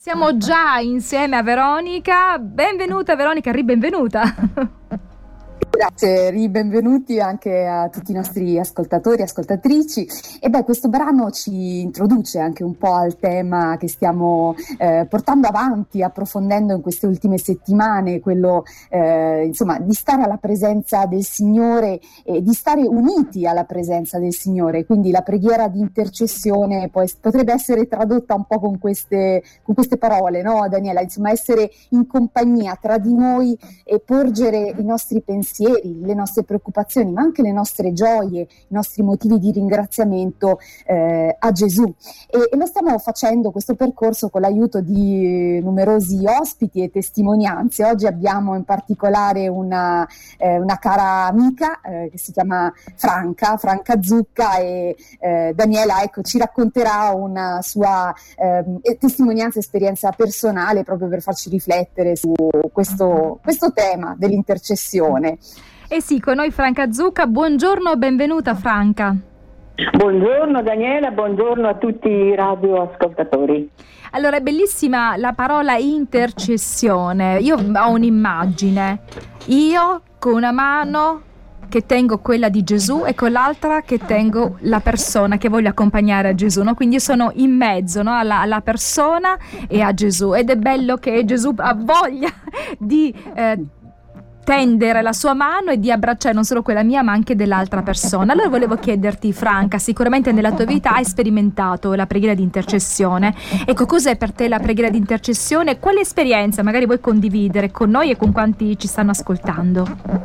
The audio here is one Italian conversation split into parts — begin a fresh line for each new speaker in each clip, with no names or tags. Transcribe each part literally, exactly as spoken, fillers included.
Siamo già insieme a Veronica. Benvenuta Veronica, ribenvenuta.
Grazie, ribenvenuti anche a tutti i nostri ascoltatori e ascoltatrici. E beh, questo brano ci introduce anche un po' al tema che stiamo eh, portando avanti, approfondendo in queste ultime settimane, quello eh, insomma di stare alla presenza del Signore e di stare uniti alla presenza del Signore. Quindi la preghiera di intercessione poi potrebbe essere tradotta un po' con queste, con queste parole, no Daniela? Insomma, essere in compagnia tra di noi e porgere i nostri pensieri, le nostre preoccupazioni, ma anche le nostre gioie, i nostri motivi di ringraziamento eh, a Gesù. E, e lo stiamo facendo questo percorso con l'aiuto di numerosi ospiti e testimonianze. Oggi abbiamo in particolare una, eh, una cara amica eh, che si chiama Franca, Franca Zucca, e eh, Daniela ecco, ci racconterà una sua eh, testimonianza, esperienza personale, proprio per farci riflettere su questo, questo tema dell'intercessione.
Eh sì, con noi Franca Zucca. Buongiorno, benvenuta Franca.
Buongiorno Daniela, buongiorno a tutti i radioascoltatori.
Allora, è bellissima la parola intercessione. Io ho un'immagine, io con una mano che tengo quella di Gesù e con l'altra che tengo la persona che voglio accompagnare a Gesù, no? Quindi io sono in mezzo, no? alla, alla persona e a Gesù, ed è bello che Gesù ha voglia di eh, tendere la sua mano e di abbracciare non solo quella mia ma anche dell'altra persona. Allora volevo chiederti, Franca, sicuramente nella tua vita hai sperimentato la preghiera di intercessione. Ecco, cos'è per te la preghiera di intercessione? Quale esperienza magari vuoi condividere con noi e con quanti ci stanno ascoltando?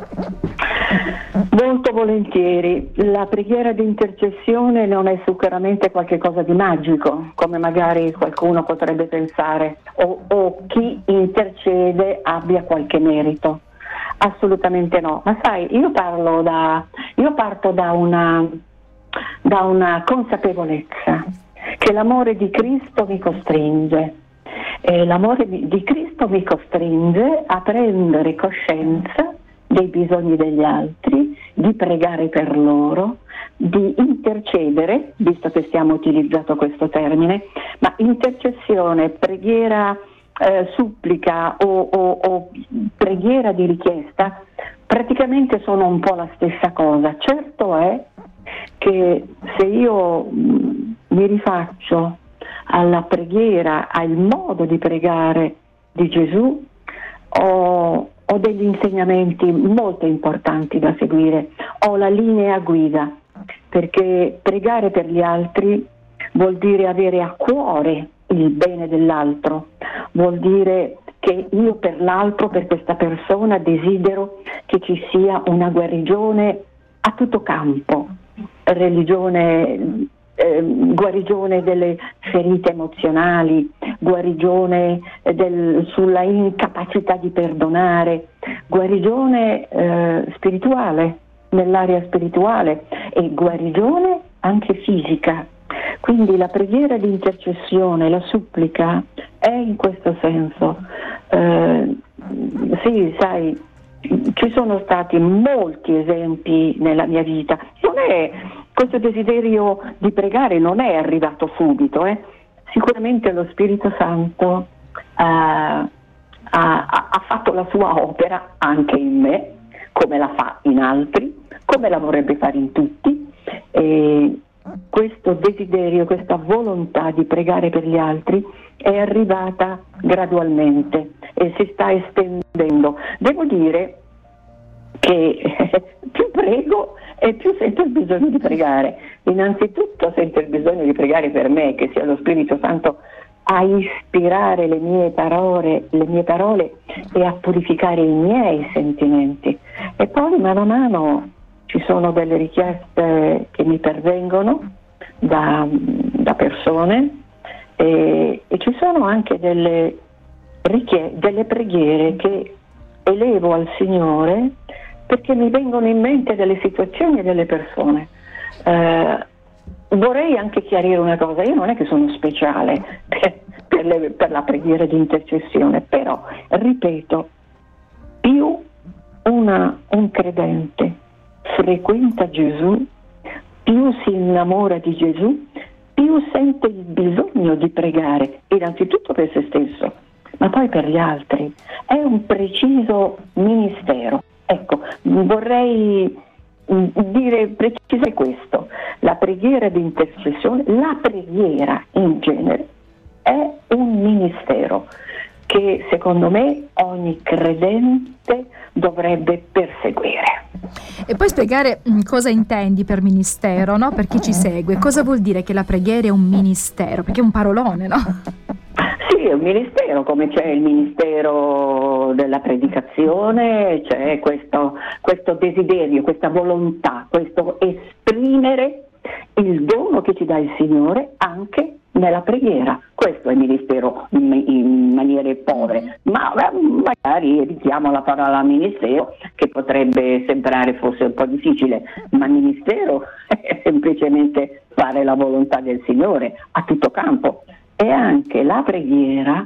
Molto volentieri. La preghiera di intercessione non è sicuramente qualche cosa di magico, come magari qualcuno potrebbe pensare, o, o chi intercede abbia qualche merito. Assolutamente no, ma sai, io parlo da io parto da una da una consapevolezza che l'amore di Cristo mi costringe, e l'amore di, di Cristo mi costringe a prendere coscienza dei bisogni degli altri, di pregare per loro, di intercedere, visto che stiamo utilizzando questo termine, ma intercessione, preghiera, Eh, supplica o, o, o preghiera di richiesta praticamente sono un po' la stessa cosa. Certo è che se io mh, mi rifaccio alla preghiera, al modo di pregare di Gesù, ho, ho degli insegnamenti molto importanti da seguire, ho la linea guida, perché pregare per gli altri vuol dire avere a cuore il bene dell'altro, vuol dire che io per l'altro, per questa persona, desidero che ci sia una guarigione a tutto campo, religione, eh, guarigione delle ferite emozionali, guarigione del, sulla incapacità di perdonare, guarigione eh, spirituale, nell'area spirituale, e guarigione anche fisica. Quindi la preghiera di intercessione, la supplica è in questo senso. Eh, sì, sai, ci sono stati molti esempi nella mia vita. Non è, questo desiderio di pregare non è arrivato subito, eh. Sicuramente lo Spirito Santo eh, ha, ha fatto la sua opera anche in me, come la fa in altri, come la vorrebbe fare in tutti. E questo desiderio, questa volontà di pregare per gli altri è arrivata gradualmente e si sta estendendo. Devo dire che più prego e più sento il bisogno di pregare. Innanzitutto sento il bisogno di pregare per me, che sia lo Spirito Santo a ispirare le mie parole, le mie parole e a purificare i miei sentimenti. E poi mano a mano ci sono delle richieste che mi pervengono da, da persone e, e ci sono anche delle, richie- delle preghiere che elevo al Signore perché mi vengono in mente delle situazioni e delle persone. Eh, vorrei anche chiarire una cosa: io non è che sono speciale per, per, le, per la preghiera di intercessione, però ripeto, più una, un credente frequenta Gesù, più si innamora di Gesù, più sente il bisogno di pregare, innanzitutto per se stesso, ma poi per gli altri. È un preciso ministero. Ecco, vorrei dire precisare questo: la preghiera di intercessione, la preghiera in genere, è un ministero che secondo me ogni credente dovrebbe perseguire.
E puoi spiegare cosa intendi per ministero, no? Per chi ci segue, cosa vuol dire che la preghiera è un ministero? Perché è un parolone, no?
Sì, è un ministero, come c'è il ministero della predicazione, c'è questo, questo desiderio, questa volontà, questo esprimere il dono che ci dà il Signore anche nella preghiera. Questo è il ministero in, in maniere povere, ma magari richiamo la parola ministero, che potrebbe sembrare forse un po' difficile, ma ministero è semplicemente fare la volontà del Signore a tutto campo. E anche la preghiera,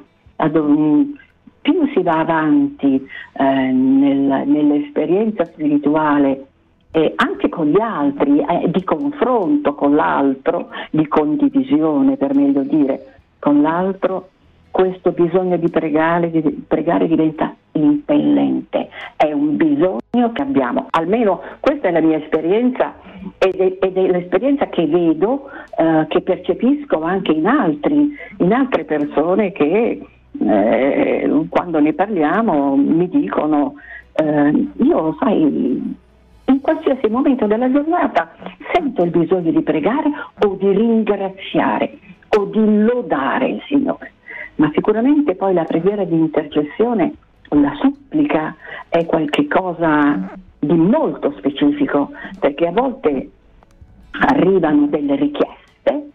più si va avanti eh, nel, nell'esperienza spirituale, e anche con gli altri, eh, di confronto con l'altro, di condivisione per meglio dire, con l'altro, questo bisogno di pregare, di pregare diventa impellente, è un bisogno che abbiamo, almeno questa è la mia esperienza ed è, ed è l'esperienza che vedo, eh, che percepisco anche in altri, in altre persone che eh, quando ne parliamo mi dicono eh, io sai, in qualsiasi momento della giornata sento il bisogno di pregare o di ringraziare o di lodare il Signore. Ma sicuramente poi la preghiera di intercessione, la supplica, è qualche cosa di molto specifico, perché a volte arrivano delle richieste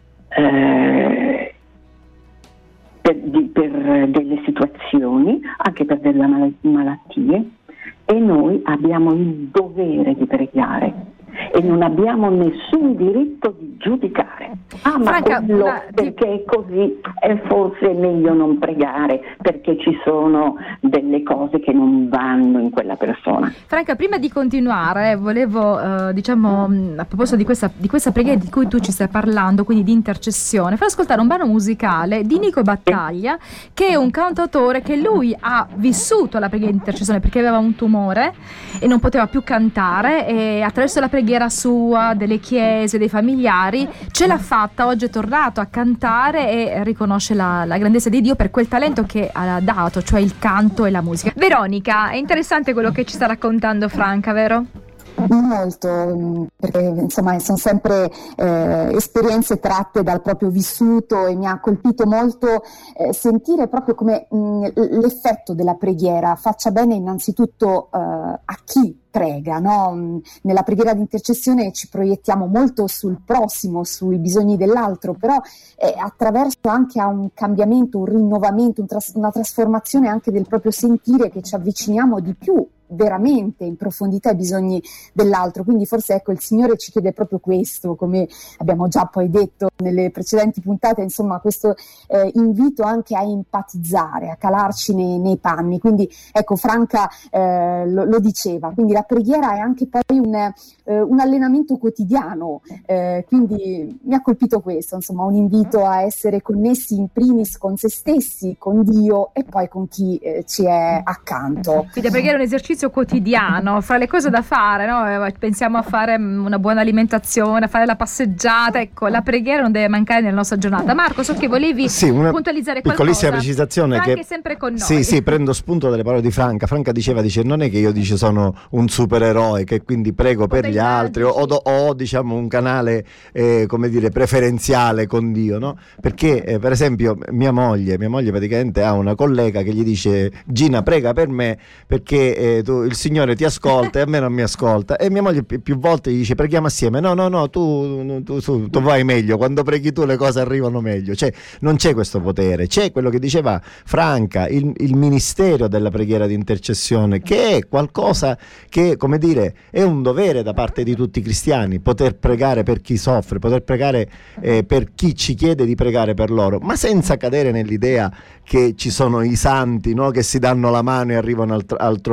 eh, per, di, per delle situazioni, anche per delle mal- malattie, e noi abbiamo il dovere di pregare e non abbiamo nessun diritto di giudicare. Ah, ma
Franca,
quello
la,
perché è così, è forse meglio non pregare perché ci sono delle cose che non vanno in quella persona.
Franca, prima di continuare, volevo, eh, diciamo, a proposito di questa, di questa preghiera di cui tu ci stai parlando, quindi di intercessione, far ascoltare un brano musicale di Nico Battaglia, che è un cantautore che lui ha vissuto la preghiera di intercessione perché aveva un tumore e non poteva più cantare, e attraverso la preghiera sua, delle chiese, dei familiari, ce l'ha fatta. Oggi è tornato a cantare e riconosce la, la grandezza di Dio per quel talento che ha dato, cioè il canto e la musica. Veronica, è interessante quello che ci sta raccontando Franca, vero?
Molto, perché insomma sono sempre eh, esperienze tratte dal proprio vissuto, e mi ha colpito molto eh, sentire proprio come mh, l'effetto della preghiera faccia bene innanzitutto eh, a chi prega, no? Nella preghiera di intercessione ci proiettiamo molto sul prossimo, sui bisogni dell'altro, però eh, attraverso anche a un cambiamento, un rinnovamento, un tras- una trasformazione anche del proprio sentire, che ci avviciniamo di più veramente in profondità ai bisogni dell'altro. Quindi forse ecco il Signore ci chiede proprio questo, come abbiamo già poi detto nelle precedenti puntate, insomma questo eh, invito anche a empatizzare, a calarci nei, nei panni. Quindi ecco Franca eh, lo, lo diceva, quindi la preghiera è anche poi un, eh, un allenamento quotidiano, eh, quindi mi ha colpito questo, insomma un invito a essere connessi in primis con se stessi, con Dio e poi con chi eh, ci è accanto.
Quindi la preghiera è un esercizio quotidiano, fra le cose da fare, no? Pensiamo a fare una buona alimentazione, a fare la passeggiata, ecco, la preghiera non deve mancare nella nostra giornata. Marco, so che volevi sì, una puntualizzare qualcosa.
Piccolissima precisazione.
Franca
che
è sempre con noi.
Sì, sì, prendo spunto dalle parole di Franca. Franca diceva, dice, non è che io dice sono un supereroe che quindi prego per gli altri o, o, o diciamo un canale eh, come dire preferenziale con Dio, no? Perché eh, per esempio mia moglie, mia moglie praticamente ha una collega che gli dice Gina prega per me perché eh, tu, il Signore ti ascolta e a me non mi ascolta, e mia moglie più, più volte gli dice preghiamo assieme, no no no tu, tu, tu, tu vai meglio, quando preghi tu le cose arrivano meglio. Cioè non c'è questo potere, c'è quello che diceva Franca, il, il ministero della preghiera di intercessione, che è qualcosa che, come dire, è un dovere da parte di tutti i cristiani, poter pregare per chi soffre, poter pregare eh, per chi ci chiede di pregare per loro, ma senza cadere nell'idea che ci sono i santi, no, che si danno la mano e arrivano al, al trono di Dio.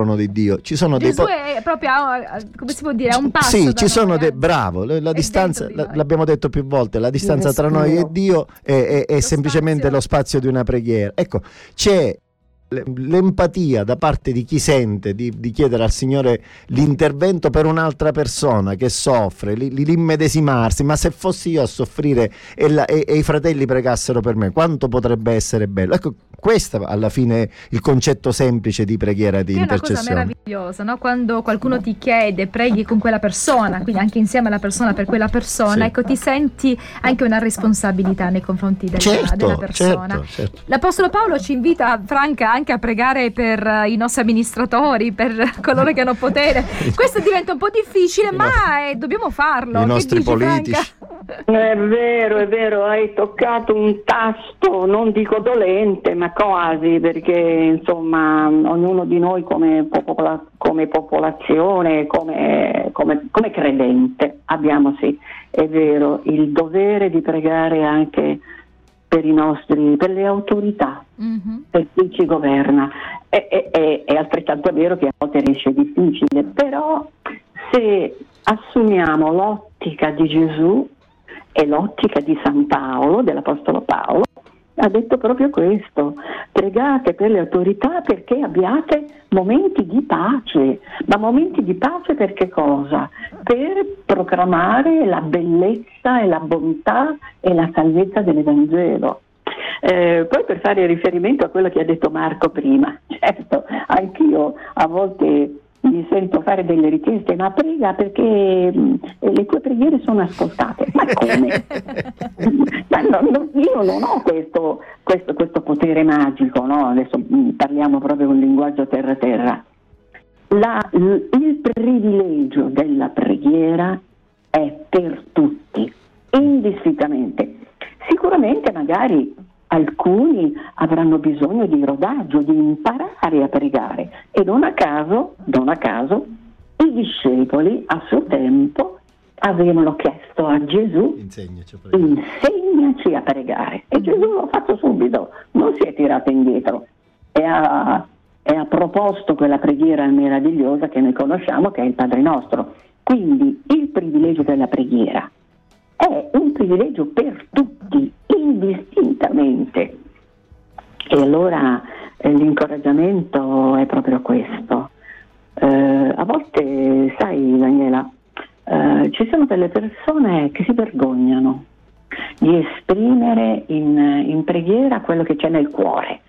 Dio. Ci sono
Gesù
dei po-
è proprio, come si può dire, a un passo
sì,
da
ci
noi,
sono dei,
anzi.
bravo, la, la
È
distanza,
dentro di
la-
noi.
l'abbiamo detto più volte, la distanza
Il
tra noi e
respiro.
Dio è, è- è
Lo
semplicemente
spazio.
lo spazio di una preghiera. Ecco, c'è l- l'empatia da parte di chi sente di, di chiedere al Signore l'intervento per un'altra persona che soffre, li- li- l'immedesimarsi, ma se fossi io a soffrire e, la- e- e i fratelli pregassero per me, quanto potrebbe essere bello. Ecco, questo alla fine è il concetto semplice di preghiera, di
Che è una cosa
intercessione.
meravigliosa, no? Quando qualcuno ti chiede, preghi con quella persona, quindi anche insieme alla persona per quella persona,
Sì.
ecco, ti senti anche una responsabilità nei confronti della,
Certo,
della persona.
certo, certo.
L'Apostolo Paolo ci invita, Franca, anche a pregare per eh, i nostri amministratori, per coloro che hanno potere. Questo diventa un po' difficile,
I
ma
nostri-
eh, dobbiamo farlo.
i
Che
nostri
dici,
politici.
Franca?
È vero, è vero, hai toccato un tasto, non dico dolente, ma quasi, perché insomma ognuno di noi come, popola- come popolazione, come, come- come credente, abbiamo sì, è vero, il dovere di pregare anche per i nostri, per le autorità,
Mhm.
per chi ci governa. È, è- è- è altrettanto vero che a volte riesce difficile, però se assumiamo l'ottica di Gesù e l'ottica di San Paolo, dell'Apostolo Paolo, ha detto proprio questo: pregate per le autorità perché abbiate momenti di pace. Ma momenti di pace per che cosa? Per proclamare la bellezza e la bontà e la salvezza dell'Evangelo. Eh, poi per fare riferimento a quello che ha detto Marco prima, certo, anch'io a volte mi sento fare delle richieste, ma prega perché mh, le tue preghiere sono ascoltate. Ma come? Ma no, no, io non ho questo, questo, questo potere magico, no? Adesso mh, parliamo proprio un linguaggio terra-terra. La- l- il privilegio della preghiera è per tutti, indistintamente. Sicuramente magari alcuni avranno bisogno di rodaggio, di imparare a pregare, e non a caso, non a caso, i discepoli a suo tempo avevano chiesto a Gesù:
Insegnaci a pregare.
insegnaci a pregare. E Gesù l'ha fatto subito, non si è tirato indietro e ha, e ha proposto quella preghiera meravigliosa che noi conosciamo, che è il Padre Nostro. Quindi il privilegio della preghiera è un privilegio per tutti, indistintamente. E allora eh, l'incoraggiamento è proprio questo. Eh, a volte, sai Daniela, eh, ci sono delle persone che si vergognano di esprimere in, in preghiera quello che c'è nel cuore,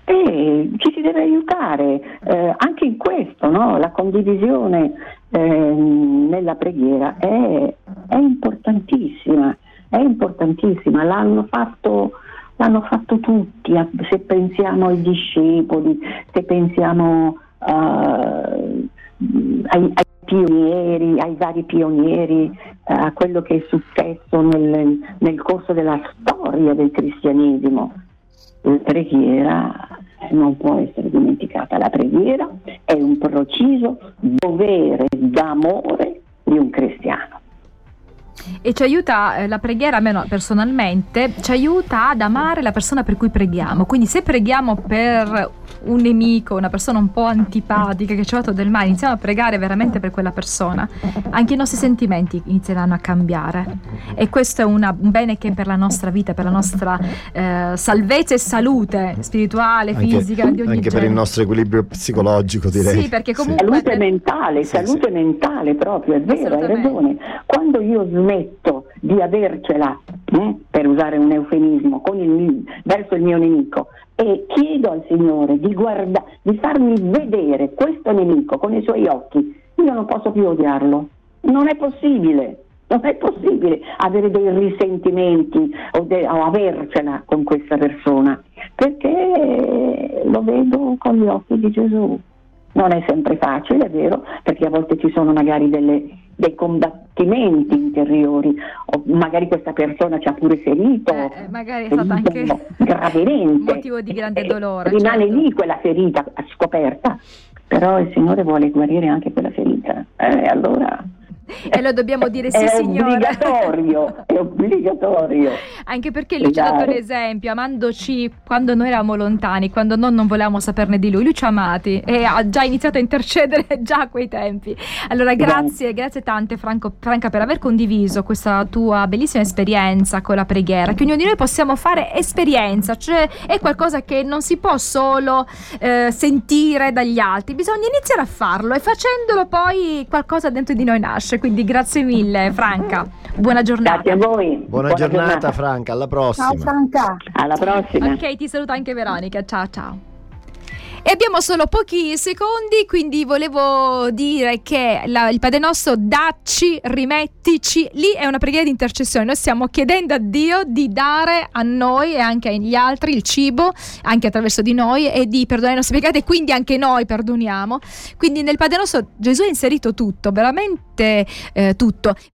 e ci si deve aiutare eh, anche in questo, no? La condivisione eh, nella preghiera è, è importantissima, è importantissima, l'hanno fatto, l'hanno fatto tutti, se pensiamo ai discepoli, se pensiamo uh, ai, ai pionieri, ai vari pionieri, eh, a quello che è successo nel, nel corso della storia del cristianesimo. La preghiera non può essere dimenticata, la preghiera è un preciso dovere d'amore di un cristiano.
E ci aiuta, eh, la preghiera, almeno personalmente, ci aiuta ad amare la persona per cui preghiamo. Quindi se preghiamo per un nemico, una persona un po' antipatica che ci ha fatto del male, iniziamo a pregare veramente per quella persona, anche i nostri sentimenti inizieranno a cambiare, e questo è una, un bene che per la nostra vita, per la nostra eh, salvezza e salute spirituale,
Anche-
fisica, di ogni
anche per
genere.
il nostro equilibrio psicologico, direi.
Sì, perché comunque
Salute
per-
mentale,
Sì,
salute
sì.
mentale proprio, è vero, hai
Assolutamente.
ragione. Quando io smetto di avercela, eh, per usare un eufemismo, con il, verso il mio nemico, e chiedo al Signore di guarda, di farmi vedere questo nemico con i suoi occhi, io non posso più odiarlo. Non è possibile, non è possibile avere dei risentimenti o, de- o avercela con questa persona, perché lo vedo con gli occhi di Gesù. Non è sempre facile, è vero, perché a volte ci sono magari delle, dei combattimenti interiori, o magari questa persona ci ha pure ferito,
Eh, magari è stata
ferito
anche
gravemente,
motivo di grande
E-
dolore,
rimane
certo.
lì quella ferita scoperta, però il Signore vuole guarire anche quella ferita, e allora
E lo dobbiamo dire, sì,
è
signora.
obbligatorio, è obbligatorio.
Anche perché lui ci ha dato l'esempio, amandoci quando noi eravamo lontani, quando noi non volevamo saperne di lui, lui ci ha amati e ha già iniziato a intercedere già a quei tempi. Allora grazie,
Beh.
grazie tante Franco, Franca, per aver condiviso questa tua bellissima esperienza con la preghiera, che ognuno di noi possiamo fare esperienza, cioè è qualcosa che non si può solo eh, sentire dagli altri, bisogna iniziare a farlo e facendolo poi qualcosa dentro di noi nasce. Quindi grazie mille Franca, buona giornata.
Grazie a voi.
Buona,
Buona
giornata,
giornata.
Franca, alla prossima.
Ciao Franca.
Alla prossima.
Ok, ti saluta anche Veronica, ciao ciao. E abbiamo solo pochi secondi, quindi volevo dire che la, il Padre Nostro, dacci, rimettici, lì è una preghiera di intercessione. Noi stiamo chiedendo a Dio di dare a noi e anche agli altri il cibo, anche attraverso di noi, e di perdonare i nostri peccati, e quindi anche noi perdoniamo. Quindi nel Padre Nostro Gesù ha inserito tutto, veramente eh, tutto.